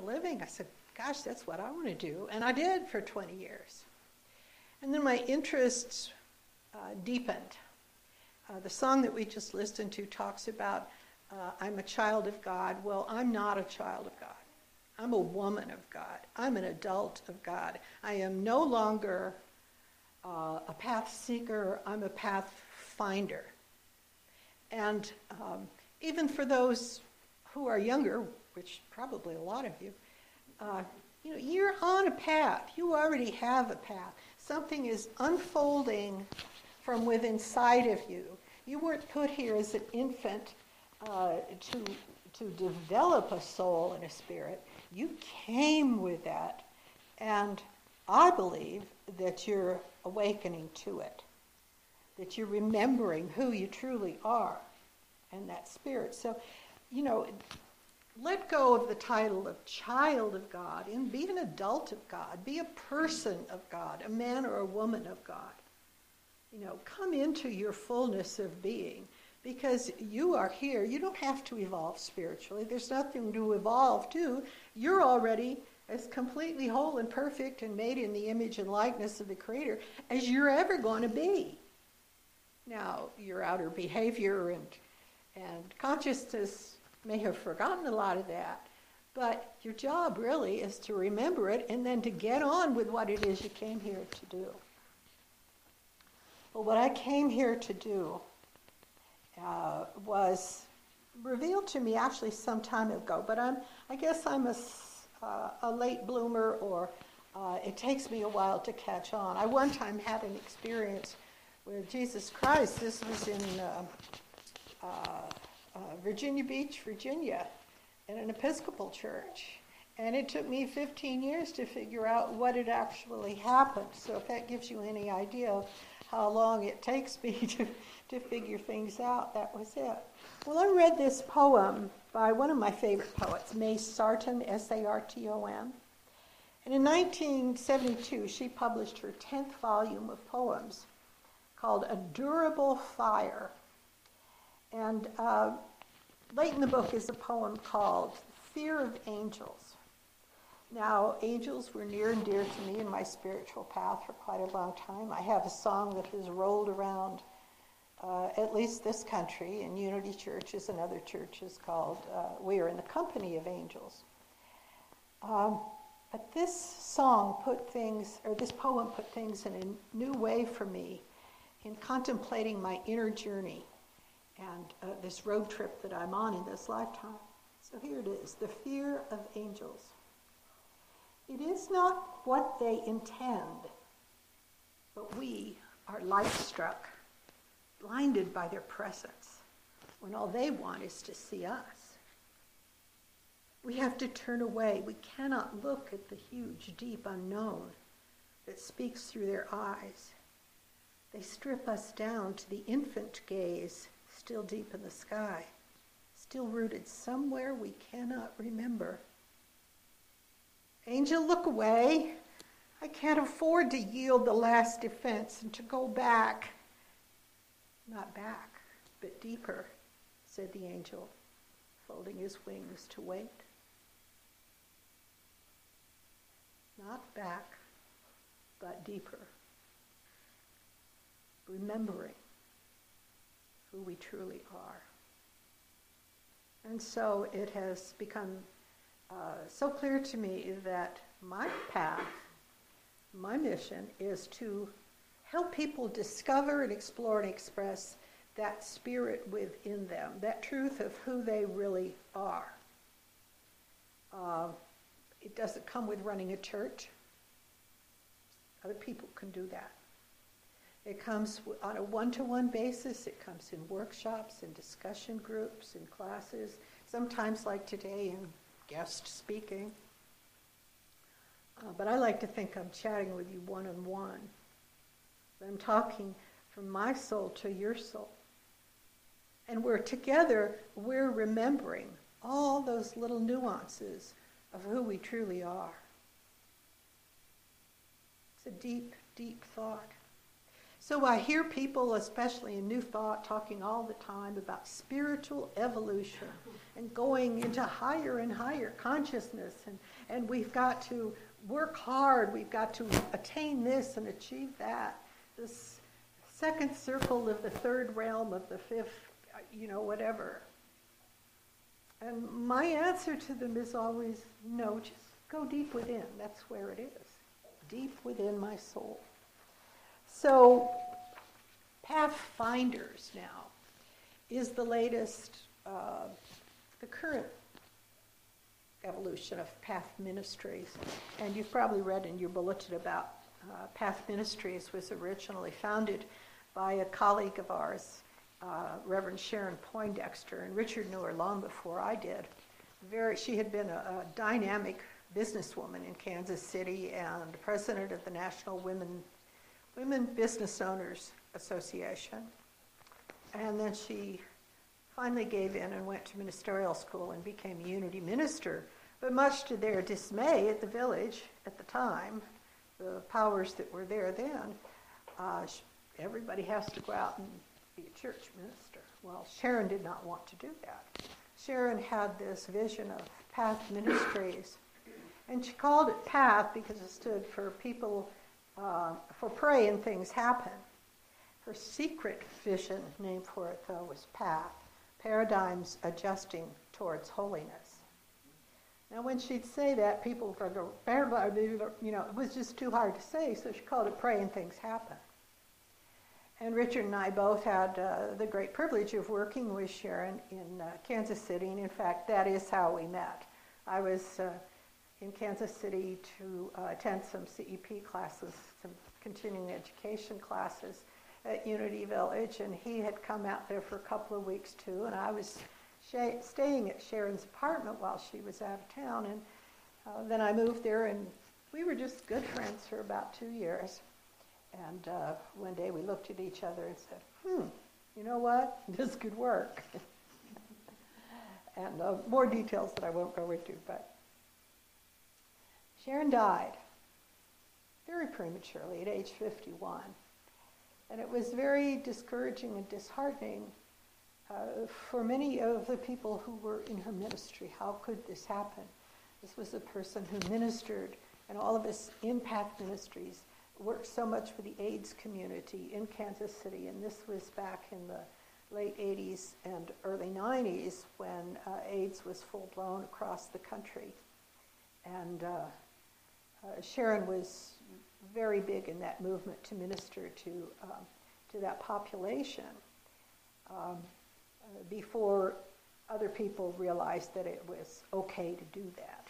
living. I said, gosh, that's what I want to do. And I did for 20 years. And then my interests deepened. The song that we just listened to talks about I'm a child of God. Well, I'm not a child of God. I'm a woman of God. I'm an adult of God. I am no longer a path seeker. I'm a path finder. And even for those who are younger, which probably a lot of you, you're on a path. You already have a path. Something is unfolding from within inside of you. You weren't put here as an infant to develop a soul and a spirit. You came with that, and I believe that you're awakening to it, that you're remembering who you truly are and that spirit. So, let go of the title of child of God and be an adult of God. Be a person of God, a man or a woman of God. Come into your fullness of being, because you are here. You don't have to evolve spiritually. There's nothing to evolve to. You're already as completely whole and perfect and made in the image and likeness of the Creator as you're ever going to be. Now, your outer behavior and consciousness may have forgotten a lot of that, but your job really is to remember it and then to get on with what it is you came here to do. Well, what I came here to do was revealed to me actually some time ago, but I guess I'm a late bloomer, or it takes me a while to catch on. I one time had an experience with Jesus Christ. This was in Virginia Beach, Virginia, in an Episcopal church. And it took me 15 years to figure out what had actually happened. So if that gives you any idea of how long it takes me to figure things out, that was it. Well, I read this poem by one of my favorite poets, May Sarton, S-A-R-T-O-N. And in 1972, she published her 10th volume of poems called A Durable Fire. And late in the book is a poem called Fear of Angels. Now, angels were near and dear to me in my spiritual path for quite a long time. I have a song that has rolled around at least this country in Unity churches and other churches called We Are in the Company of Angels. But this poem put things in a new way for me in contemplating my inner journey and this road trip that I'm on in this lifetime. So here it is, The Fear of Angels. It is not what they intend, but we are light-struck, blinded by their presence, when all they want is to see us. We have to turn away. We cannot look at the huge, deep unknown that speaks through their eyes. They strip us down to the infant gaze, still deep in the sky, still rooted somewhere we cannot remember. Angel, look away. I can't afford to yield the last defense and to go back. Not back, but deeper, said the angel, folding his wings to wait. Not back, but deeper. Remembering who we truly are. And so it has become so clear to me that my path, my mission, is to help people discover and explore and express that spirit within them, that truth of who they really are. It doesn't come with running a church. Other people can do that. It comes on a one-to-one basis. It comes in workshops, in discussion groups, in classes, sometimes like today in guest speaking. But I like to think I'm chatting with you one-on-one. That I'm talking from my soul to your soul. And we're together, we're remembering all those little nuances of who we truly are. It's a deep, deep thought. So I hear people, especially in New Thought, talking all the time about spiritual evolution and going into higher and higher consciousness. And we've got to work hard. We've got to attain this and achieve that. This second circle of the third realm of the fifth, whatever. And my answer to them is always, no, just go deep within. That's where it is, deep within my soul. So, Pathfinders now is the latest, the current evolution of Path Ministries. And you've probably read in your bulletin about Path Ministries was originally founded by a colleague of ours, Reverend Sharon Poindexter, and Richard knew her long before I did. She had been a dynamic businesswoman in Kansas City and president of the National Women Business Owners Association. And then she finally gave in and went to ministerial school and became a unity minister. But much to their dismay at the village at the time, the powers that were there then, everybody has to go out and be a church minister. Well, Sharon did not want to do that. Sharon had this vision of Path Ministries, and she called it Path because it stood for people, for pray and things happen. Her secret vision, name for it though, was Path, Paradigms Adjusting Towards Holiness. Now when she'd say that, people would go, it was just too hard to say, so she called it Pray and Things Happen. And Richard and I both had the great privilege of working with Sharon in Kansas City, and in fact, that is how we met. I was in Kansas City to attend some CEP classes, some continuing education classes at Unity Village, and he had come out there for a couple of weeks too, and I was staying at Sharon's apartment while she was out of town, and then I moved there, and we were just good friends for about 2 years. And one day we looked at each other and said, you know what? This could work. And more details that I won't go into, but Sharon died very prematurely at age 51. And it was very discouraging and disheartening for many of the people who were in her ministry. How could this happen? This was a person who ministered, and all of us in Path Ministries worked so much for the AIDS community in Kansas City, and this was back in the late 80s and early 90s when AIDS was full-blown across the country. And Sharon was very big in that movement to minister to that population before other people realized that it was okay to do that,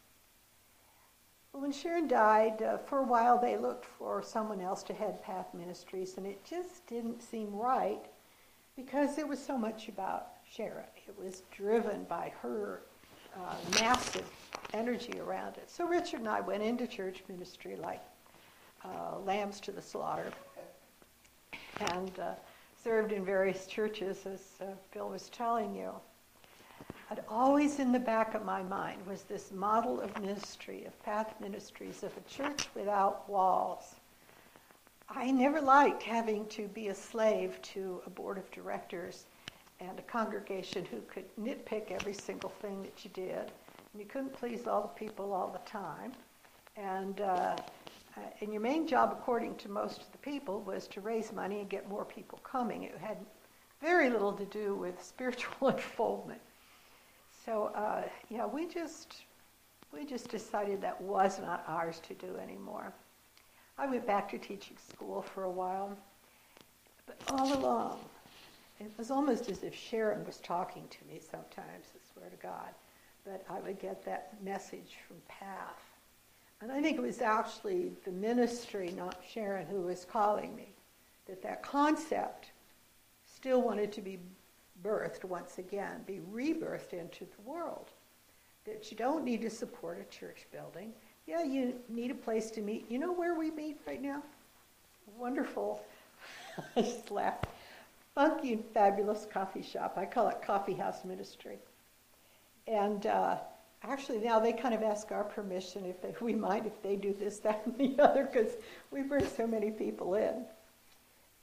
When Sharon died, for a while they looked for someone else to head Path Ministries, and it just didn't seem right because it was so much about Sharon. It was driven by her massive energy around it. So Richard and I went into church ministry like lambs to the slaughter and served in various churches, as Bill was telling you. But always in the back of my mind was this model of ministry, of Path Ministries, of a church without walls. I never liked having to be a slave to a board of directors and a congregation who could nitpick every single thing that you did. And you couldn't please all the people all the time. And your main job, according to most of the people, was to raise money and get more people coming. It had very little to do with spiritual unfoldment. So, we just decided that was not ours to do anymore. I went back to teaching school for a while, but all along, it was almost as if Sharon was talking to me sometimes, I swear to God, but I would get that message from Path. And I think it was actually the ministry, not Sharon, who was calling me, that concept still wanted to be birthed once again, be rebirthed into the world. That you don't need to support a church building. Yeah, you need a place to meet. You know where we meet right now? Wonderful, I just laughed, funky and fabulous coffee shop. I call it Coffee House Ministry. And actually now they kind of ask our permission if we mind if they do this, that, and the other, because we bring so many people in.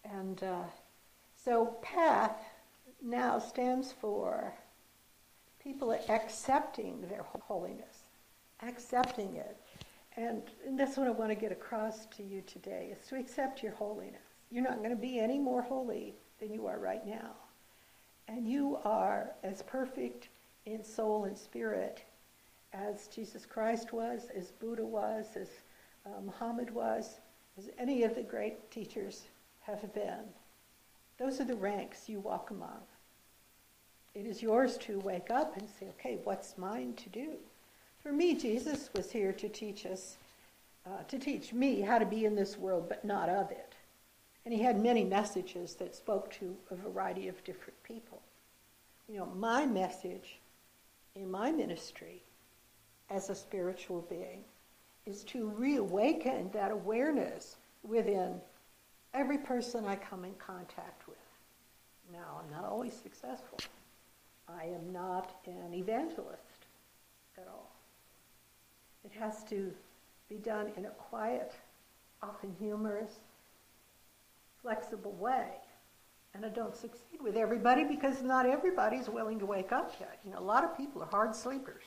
And so PATH now stands for people accepting their holiness, accepting it. And that's what I want to get across to you today, is to accept your holiness. You're not going to be any more holy than you are right now. And you are as perfect in soul and spirit as Jesus Christ was, as Buddha was, as Muhammad was, as any of the great teachers have been. Those are the ranks you walk among. It is yours to wake up and say, okay, what's mine to do? For me, Jesus was here to teach us, to teach me how to be in this world, but not of it. And he had many messages that spoke to a variety of different people. You know, my message in my ministry as a spiritual being is to reawaken that awareness within every person I come in contact with. Now, I'm not always successful. I am not an evangelist at all. It has to be done in a quiet, often humorous, flexible way. And I don't succeed with everybody because not everybody's willing to wake up yet. You know, a lot of people are hard sleepers.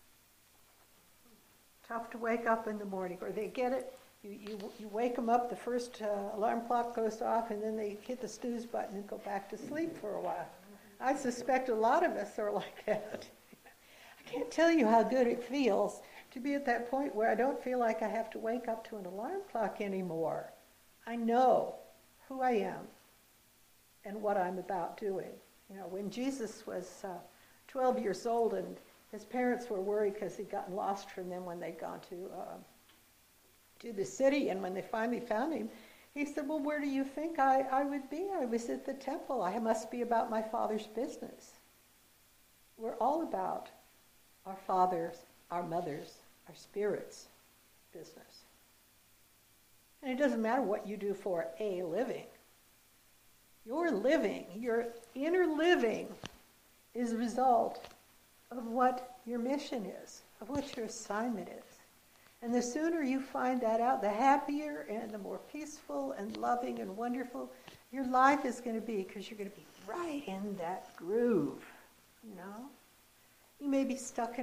Tough to wake up in the morning, or they get it. You wake them up, the first alarm clock goes off, and then they hit the snooze button and go back to sleep for a while. I suspect a lot of us are like that. I can't tell you how good it feels to be at that point where I don't feel like I have to wake up to an alarm clock anymore. I know who I am and what I'm about doing. You know, when Jesus was 12 years old and his parents were worried because he'd gotten lost from them when they'd gone to the city, and when they finally found him, he said, well, where do you think I would be? I was at the temple. I must be about my Father's business. We're all about our Father's, our Mother's, our Spirit's business. And it doesn't matter what you do for a living. Your living, your inner living, is a result of what your mission is, of what your assignment is. And the sooner you find that out, the happier and the more peaceful and loving and wonderful your life is going to be, because you're going to be right in that groove, you know? You may be stuck in